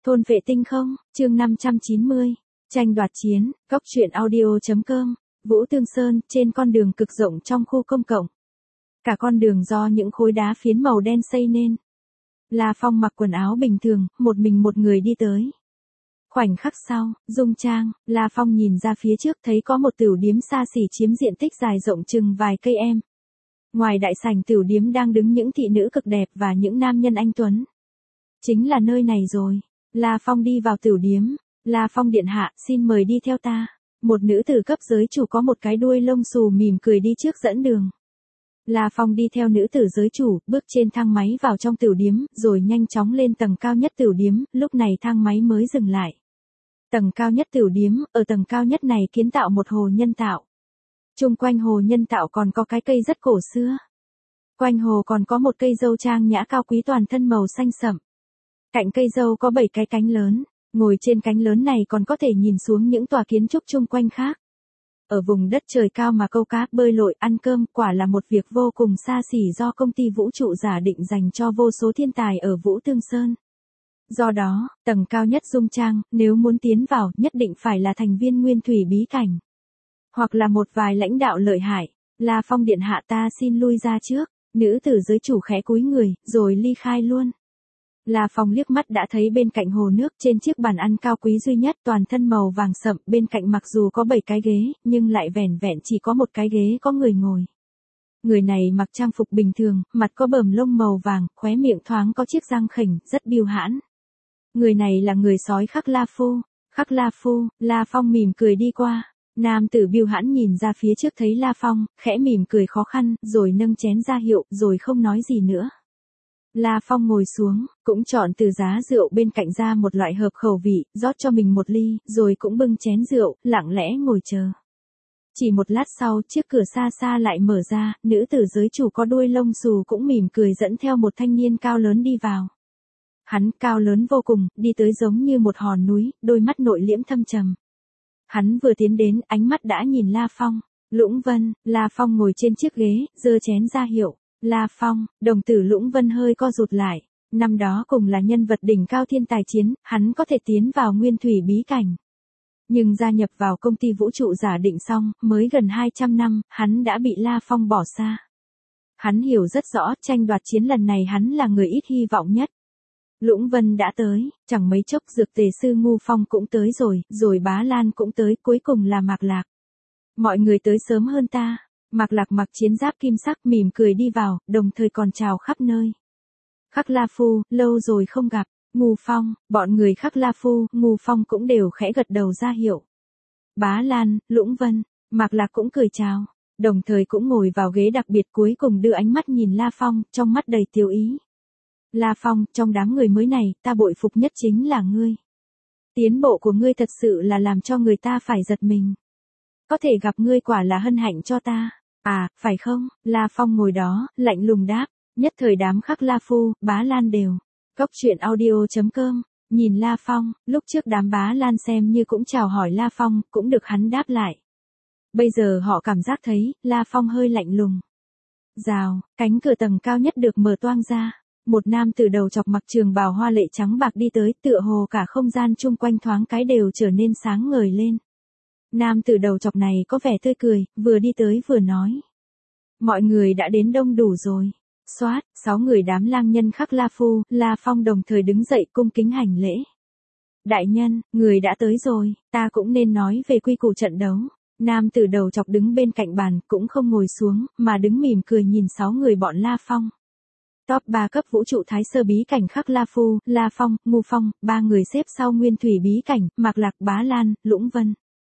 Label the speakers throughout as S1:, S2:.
S1: Thôn vệ tinh không, chương 590. Tranh đoạt chiến, góc truyện audio.com. Vũ Tương Sơn, trên con đường cực rộng trong khu công cộng. Cả con đường do những khối đá phiến màu đen xây nên. La Phong mặc quần áo bình thường, một mình một người đi tới. Khoảnh khắc sau, dung trang, La Phong nhìn ra phía trước thấy có một tửu điếm xa xỉ chiếm diện tích dài rộng chừng vài cây em. Ngoài đại sảnh tửu điếm đang đứng những thị nữ cực đẹp và những nam nhân anh tuấn. Chính là nơi này rồi. La Phong đi vào tửu điếm. La Phong điện hạ, xin mời đi theo ta. Một nữ tử cấp giới chủ có một cái đuôi lông xù mỉm cười đi trước dẫn đường. La Phong đi theo nữ tử giới chủ, bước trên thang máy vào trong tửu điếm, rồi nhanh chóng lên tầng cao nhất tửu điếm, lúc này thang máy mới dừng lại. Tầng cao nhất tửu điếm, ở tầng cao nhất này kiến tạo một hồ nhân tạo. Chung quanh hồ nhân tạo còn có cái cây rất cổ xưa. Quanh hồ còn có một cây dâu trang nhã cao quý toàn thân màu xanh sẫm. Cạnh cây dâu có 7 cái cánh lớn, ngồi trên cánh lớn này còn có thể nhìn xuống những tòa kiến trúc chung quanh khác. Ở vùng đất trời cao mà câu cá, bơi lội, ăn cơm quả là một việc vô cùng xa xỉ do công ty vũ trụ giả định dành cho vô số thiên tài ở Vũ Tương Sơn. Do đó, tầng cao nhất dung trang, nếu muốn tiến vào nhất định phải là thành viên nguyên thủy bí cảnh. Hoặc là một vài lãnh đạo lợi hại. La Phong điện hạ, ta xin lui ra trước. Nữ tử giới chủ khẽ cúi người, rồi ly khai luôn. La Phong liếc mắt đã thấy bên cạnh hồ nước trên chiếc bàn ăn cao quý duy nhất toàn thân màu vàng sậm, bên cạnh mặc dù có 7 cái ghế, nhưng lại vẻn vẹn chỉ có một cái ghế có người ngồi. Người này mặc trang phục bình thường, mặt có bờm lông màu vàng, khóe miệng thoáng có chiếc răng khểnh, rất biêu hãn. Người này là người sói Khắc La Phu. Khắc La Phu, La Phong mỉm cười đi qua. Nam tử biêu hãn nhìn ra phía trước thấy La Phong, khẽ mỉm cười khó khăn, rồi nâng chén ra hiệu, rồi không nói gì nữa. La Phong ngồi xuống, cũng chọn từ giá rượu bên cạnh ra một loại hợp khẩu vị, rót cho mình một ly, rồi cũng bưng chén rượu, lặng lẽ ngồi chờ. Chỉ một lát sau, chiếc cửa xa xa lại mở ra, nữ tử giới chủ có đuôi lông xù cũng mỉm cười dẫn theo một thanh niên cao lớn đi vào. Hắn cao lớn vô cùng, đi tới giống như một hòn núi, đôi mắt nội liễm thâm trầm. Hắn vừa tiến đến, ánh mắt đã nhìn La Phong. Lũng Vân, La Phong ngồi trên chiếc ghế, giơ chén ra hiệu. La Phong, đồng tử Lũng Vân hơi co rụt lại. Năm đó cùng là nhân vật đỉnh cao thiên tài chiến, hắn có thể tiến vào nguyên thủy bí cảnh. Nhưng gia nhập vào công ty vũ trụ giả định xong, mới gần 200 năm, hắn đã bị La Phong bỏ xa. Hắn hiểu rất rõ, tranh đoạt chiến lần này hắn là người ít hy vọng nhất. Lũng Vân đã tới, chẳng mấy chốc dược tề sư Ngu Phong cũng tới rồi Bá Lan cũng tới, cuối cùng là Mạc Lạc. Mọi người tới sớm hơn ta. Mạc Lạc mặc chiến giáp kim sắc mỉm cười đi vào, đồng thời còn chào khắp nơi. Khắc La Phu, lâu rồi không gặp. Ngu Phong, bọn người Khắc La Phu, Ngu Phong cũng đều khẽ gật đầu ra hiệu. Bá Lan, Lũng Vân, Mạc Lạc cũng cười chào, đồng thời cũng ngồi vào ghế đặc biệt, cuối cùng đưa ánh mắt nhìn La Phong, trong mắt đầy tiêu ý. La Phong, trong đám người mới này, ta bội phục nhất chính là ngươi. Tiến bộ của ngươi thật sự là làm cho người ta phải giật mình. Có thể gặp ngươi quả là hân hạnh cho ta. À, phải không? La Phong ngồi đó, lạnh lùng đáp. Nhất thời đám Khắc La Phu, Bá Lan đều. Góc truyện audio.com. Nhìn La Phong, lúc trước đám Bá Lan xem như cũng chào hỏi La Phong, cũng được hắn đáp lại. Bây giờ họ cảm giác thấy, La Phong hơi lạnh lùng. Rào, cánh cửa tầng cao nhất được mở toang ra. Một nam tử đầu chọc mặc trường bào hoa lệ trắng bạc đi tới, tựa hồ cả không gian chung quanh thoáng cái đều trở nên sáng ngời lên. Nam tử đầu chọc này có vẻ tươi cười, vừa đi tới vừa nói. Mọi người đã đến đông đủ rồi. Xoát, 6 người đám lang nhân Khắc La Phu, La Phong đồng thời đứng dậy cung kính hành lễ. Đại nhân, người đã tới rồi, ta cũng nên nói về quy củ trận đấu. Nam tử đầu chọc đứng bên cạnh bàn, cũng không ngồi xuống, mà đứng mỉm cười nhìn 6 người bọn La Phong. Top 3 cấp vũ trụ thái sơ bí cảnh Khắc La Phu, La Phong, Ngu Phong, 3 người xếp sau nguyên thủy bí cảnh, Mạc Lạc, Bá Lan, Lũng Vân.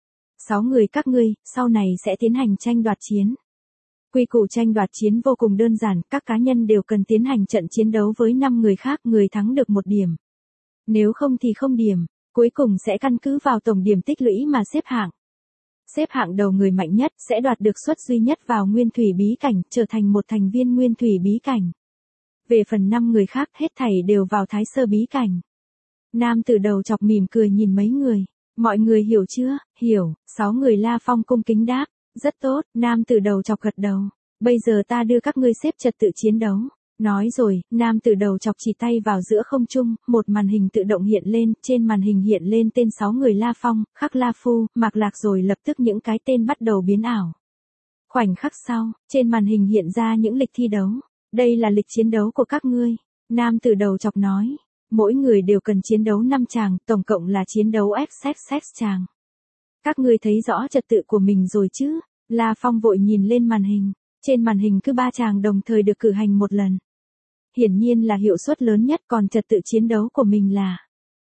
S1: 6 người các ngươi, sau này sẽ tiến hành tranh đoạt chiến. Quy củ tranh đoạt chiến vô cùng đơn giản, các cá nhân đều cần tiến hành trận chiến đấu với 5 người khác, người thắng được 1 điểm. Nếu không thì không điểm, cuối cùng sẽ căn cứ vào tổng điểm tích lũy mà xếp hạng. Xếp hạng đầu người mạnh nhất sẽ đoạt được suất duy nhất vào nguyên thủy bí cảnh, trở thành một thành viên nguyên thủy bí cảnh. Về phần 5 người khác hết thảy đều vào thái sơ bí cảnh. Nam tử đầu chọc mỉm cười nhìn mấy người. Mọi người hiểu chưa? Hiểu. 6 người La Phong cung kính đáp. Rất tốt. Nam tử đầu chọc gật đầu. Bây giờ ta đưa các ngươi xếp trật tự chiến đấu. Nói rồi, nam tử đầu chọc chỉ tay vào giữa không trung, một màn hình tự động hiện lên, trên màn hình hiện lên tên 6 người La Phong, Khắc La Phu, Mạc Lạc rồi lập tức những cái tên bắt đầu biến ảo. Khoảnh khắc sau, trên màn hình hiện ra những lịch thi đấu. Đây là lịch chiến đấu của các ngươi. Nam tử đầu chọc nói. Mỗi người đều cần chiến đấu 5 tràng, tổng cộng là chiến đấu XXX tràng. Các ngươi thấy rõ trật tự của mình rồi chứ? La Phong vội nhìn lên màn hình. Trên màn hình cứ 3 tràng đồng thời được cử hành một lần. Hiển nhiên là hiệu suất lớn nhất, còn trật tự chiến đấu của mình là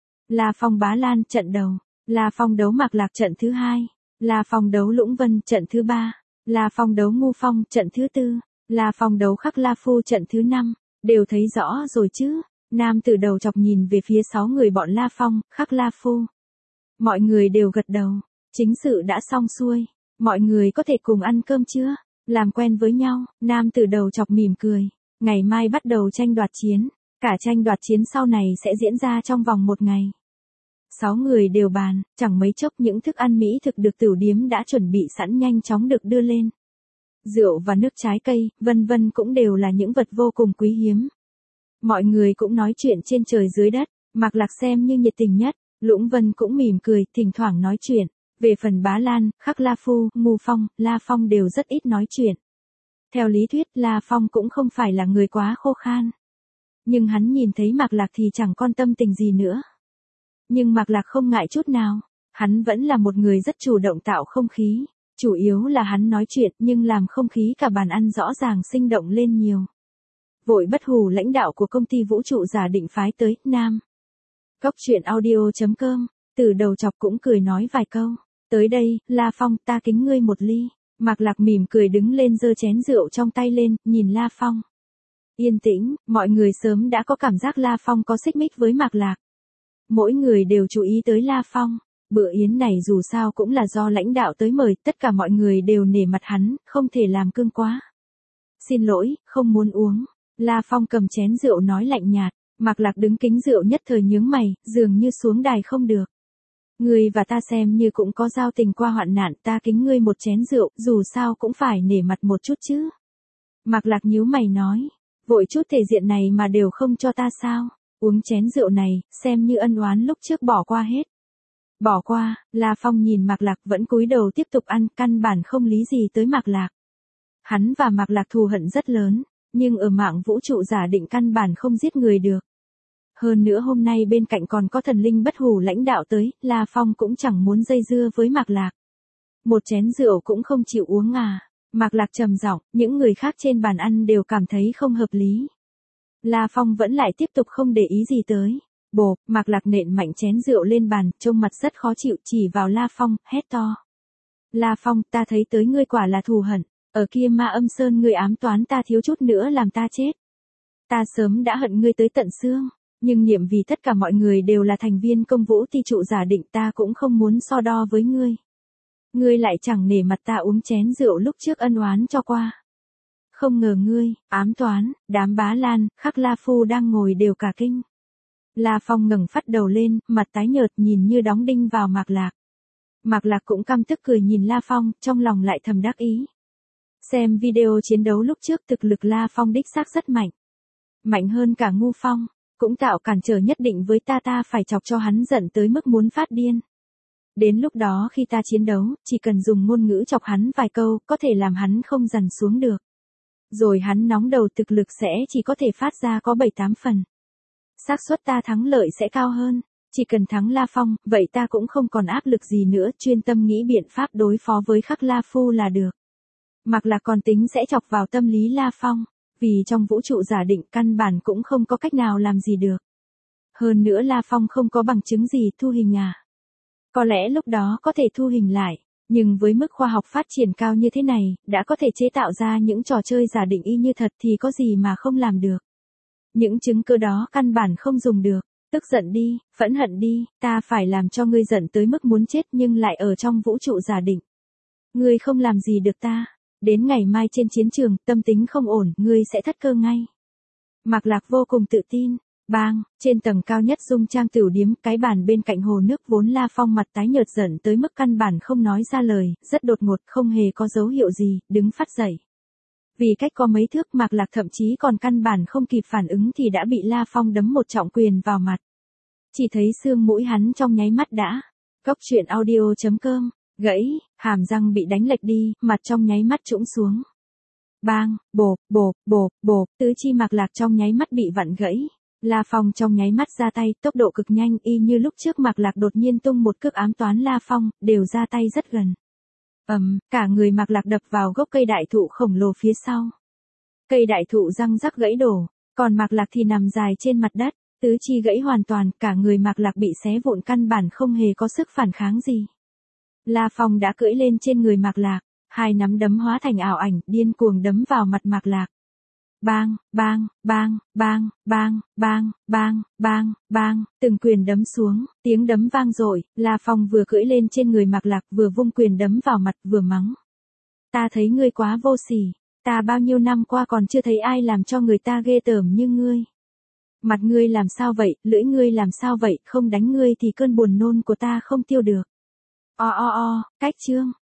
S1: La Phong Bá Lan trận đầu, La Phong đấu Mạc Lạc trận thứ 2, La Phong đấu Lũng Vân trận thứ 3, La Phong đấu Ngu Phong trận thứ 4, La Phong đấu Khắc La Phu trận thứ 5, đều thấy rõ rồi chứ? Nam tử đầu chọc nhìn về phía 6 người bọn La Phong, Khắc La Phu. Mọi người đều gật đầu, chính sự đã xong xuôi, mọi người có thể cùng ăn cơm chưa? Làm quen với nhau, nam tử đầu chọc mỉm cười. Ngày mai bắt đầu tranh đoạt chiến. Cả tranh đoạt chiến sau này sẽ diễn ra trong vòng 1 ngày. 6 người đều bàn, chẳng mấy chốc những thức ăn mỹ thực được tửu điếm đã chuẩn bị sẵn nhanh chóng được đưa lên. Rượu và nước trái cây, vân vân cũng đều là những vật vô cùng quý hiếm. Mọi người cũng nói chuyện trên trời dưới đất, Mạc Lạc xem như nhiệt tình nhất, Lũng Vân cũng mỉm cười, thỉnh thoảng nói chuyện. Về phần Bá Lan, Khắc La Phu, Ngu Phong, La Phong đều rất ít nói chuyện. Theo lý thuyết, La Phong cũng không phải là người quá khô khan. Nhưng hắn nhìn thấy Mạc Lạc thì chẳng quan tâm tình gì nữa. Nhưng Mạc Lạc không ngại chút nào. Hắn vẫn là một người rất chủ động tạo không khí. Chủ yếu là hắn nói chuyện nhưng làm không khí cả bàn ăn rõ ràng sinh động lên nhiều. Vội bất hù lãnh đạo của công ty vũ trụ giả định phái tới, Nam. Góc truyện audio.com, từ đầu chọc cũng cười nói vài câu. Tới đây, La Phong, ta kính ngươi một ly. Mạc Lạc mỉm cười đứng lên giơ chén rượu trong tay lên, nhìn La Phong. Yên tĩnh, mọi người sớm đã có cảm giác La Phong có xích mích với Mạc Lạc. Mỗi người đều chú ý tới La Phong. Bữa yến này dù sao cũng là do lãnh đạo tới mời, tất cả mọi người đều nể mặt hắn, không thể làm cương quá. Xin lỗi, không muốn uống. La Phong cầm chén rượu nói lạnh nhạt. Mạc Lạc đứng kính rượu nhất thời nhướng mày, dường như xuống đài không được. Ngươi và ta xem như cũng có giao tình qua hoạn nạn, ta kính ngươi một chén rượu, dù sao cũng phải nể mặt một chút chứ. Mạc Lạc nhíu mày nói, vội chút thể diện này mà đều không cho ta sao? Uống chén rượu này, xem như ân oán lúc trước bỏ qua hết. Bỏ qua, La Phong nhìn Mạc Lạc vẫn cúi đầu tiếp tục ăn, căn bản không lý gì tới Mạc Lạc. Hắn và Mạc Lạc thù hận rất lớn, nhưng ở mạng vũ trụ giả định căn bản không giết người được. Hơn nữa hôm nay bên cạnh còn có thần linh bất hủ lãnh đạo tới, La Phong cũng chẳng muốn dây dưa với Mạc Lạc. Một chén rượu cũng không chịu uống à? Mạc Lạc trầm giọng, những người khác trên bàn ăn đều cảm thấy không hợp lý. La Phong vẫn lại tiếp tục không để ý gì tới. Bộp, Mạc Lạc nện mạnh chén rượu lên bàn, trông mặt rất khó chịu, chỉ vào La Phong, hét to. La Phong, ta thấy tới ngươi quả là thù hận, ở kia Ma Âm Sơn ngươi ám toán ta thiếu chút nữa làm ta chết. Ta sớm đã hận ngươi tới tận xương. Nhưng niệm vì tất cả mọi người đều là thành viên công vũ ti trụ giả định, ta cũng không muốn so đo với ngươi. Ngươi lại chẳng nể mặt ta uống chén rượu lúc trước ân oán cho qua. Không ngờ ngươi, ám toán, đám Bá Lan, Khắc La Phu đang ngồi đều cả kinh. La Phong ngẩng phát đầu lên, mặt tái nhợt nhìn như đóng đinh vào Mạc Lạc. Mạc Lạc cũng căm tức cười nhìn La Phong, trong lòng lại thầm đắc ý. Xem video chiến đấu lúc trước thực lực La Phong đích xác rất mạnh. Mạnh hơn cả Ngu Phong. Cũng tạo cản trở nhất định với ta phải chọc cho hắn giận tới mức muốn phát điên. Đến lúc đó khi ta chiến đấu, chỉ cần dùng ngôn ngữ chọc hắn vài câu, có thể làm hắn không dằn xuống được. Rồi hắn nóng đầu thực lực sẽ chỉ có thể phát ra có 7-8 phần. Xác suất ta thắng lợi sẽ cao hơn. Chỉ cần thắng La Phong, vậy ta cũng không còn áp lực gì nữa, chuyên tâm nghĩ biện pháp đối phó với Khắc La Phu là được. Mặc là còn tính sẽ chọc vào tâm lý La Phong. Vì trong vũ trụ giả định căn bản cũng không có cách nào làm gì được. Hơn nữa La Phong không có bằng chứng gì thu hình à. Có lẽ lúc đó có thể thu hình lại, nhưng với mức khoa học phát triển cao như thế này, đã có thể chế tạo ra những trò chơi giả định y như thật thì có gì mà không làm được. Những chứng cứ đó căn bản không dùng được. Tức giận đi, phẫn hận đi, ta phải làm cho ngươi giận tới mức muốn chết nhưng lại ở trong vũ trụ giả định. Ngươi không làm gì được ta. Đến ngày mai trên chiến trường, tâm tính không ổn, ngươi sẽ thất cơ ngay. Mạc Lạc vô cùng tự tin. Bang, trên tầng cao nhất dung trang tửu điếm, cái bàn bên cạnh hồ nước vốn La Phong mặt tái nhợt giận tới mức căn bản không nói ra lời, rất đột ngột, không hề có dấu hiệu gì, đứng phát dậy. Vì cách có mấy thước Mạc Lạc thậm chí còn căn bản không kịp phản ứng thì đã bị La Phong đấm một trọng quyền vào mặt. Chỉ thấy xương mũi hắn trong nháy mắt đã. Cốc truyện audio.com, gãy, hàm răng bị đánh lệch đi, mặt trong nháy mắt trũng xuống. Bang, bộp, bộp, bộp, bộp, tứ chi Mạc Lạc trong nháy mắt bị vặn gãy. La Phong trong nháy mắt ra tay, tốc độ cực nhanh y như lúc trước Mạc Lạc đột nhiên tung một cước ám toán La Phong, đều ra tay rất gần. Cả người Mạc Lạc đập vào gốc cây đại thụ khổng lồ phía sau. Cây đại thụ răng rắc gãy đổ, còn Mạc Lạc thì nằm dài trên mặt đất, tứ chi gãy hoàn toàn, cả người Mạc Lạc bị xé vụn căn bản không hề có sức phản kháng gì. La Phong đã cưỡi lên trên người Mạc Lạc, hai nắm đấm hóa thành ảo ảnh, điên cuồng đấm vào mặt Mạc Lạc. Bang, bang, bang, bang, bang, bang, bang, bang, bang, từng quyền đấm xuống, tiếng đấm vang dội, La Phong vừa cưỡi lên trên người Mạc Lạc vừa vung quyền đấm vào mặt vừa mắng. Ta thấy ngươi quá vô sỉ, ta bao nhiêu năm qua còn chưa thấy ai làm cho người ta ghê tởm như ngươi. Mặt ngươi làm sao vậy, lưỡi ngươi làm sao vậy, không đánh ngươi thì cơn buồn nôn của ta không tiêu được. Cách chương.